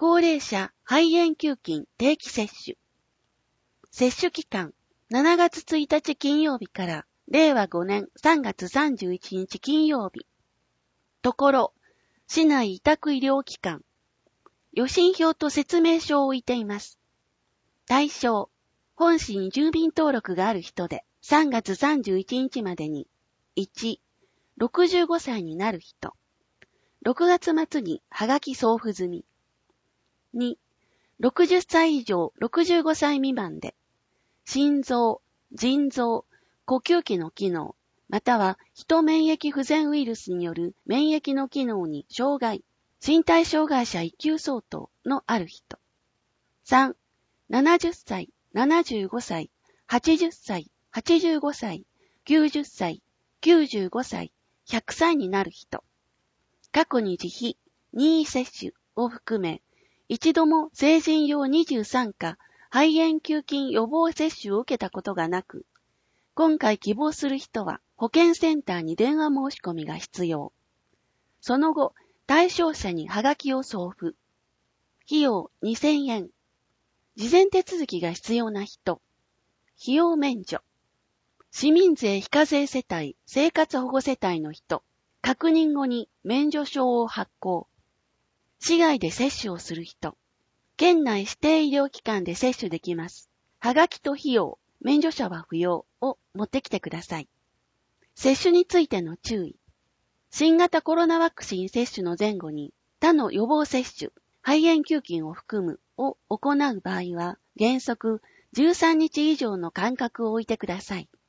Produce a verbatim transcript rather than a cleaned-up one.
高齢者肺炎球菌定期接種。接種期間、しちがつついたち金曜日かられいわごねんさんがつさんじゅういちにち金曜日。ところ、市内委託医療機関。予診票と説明書を置いています。対象、本市に住民登録がある人でさんがつさんじゅういちにちまでに、いち、ろくじゅうごさいになる人。ろくがつまつにはがき送付済み。に、ろくじゅっさい以上ろくじゅうごさい未満で、心臓、腎臓、呼吸器の機能、またはヒ免疫不全ウイルスによる免疫の機能に障害、身体障害者いっきゅう相当のある人。さん、ななじゅっさい、ななじゅうごさい、はちじゅっさい、はちじゅうごさい、きゅうじゅっさい、きゅうじゅうごさい、ひゃくさいになる人。過去に自費、任意接種を含め、一度も成人用にじゅうさんか肺炎球菌予防接種を受けたことがなく、今回希望する人は保健センターに電話申し込みが必要。その後、対象者にハガキを送付。費用にせんえん。事前手続きが必要な人。費用免除。市民税非課税世帯、生活保護世帯の人。確認後に免除証を発行。市外で接種をする人。県内指定医療機関で接種できます。はがきと費用、免除者は不要を持ってきてください。接種についての注意。新型コロナワクチン接種の前後に他の予防接種、肺炎球菌を含むを行う場合は原則じゅうさんにち以上の間隔を置いてください。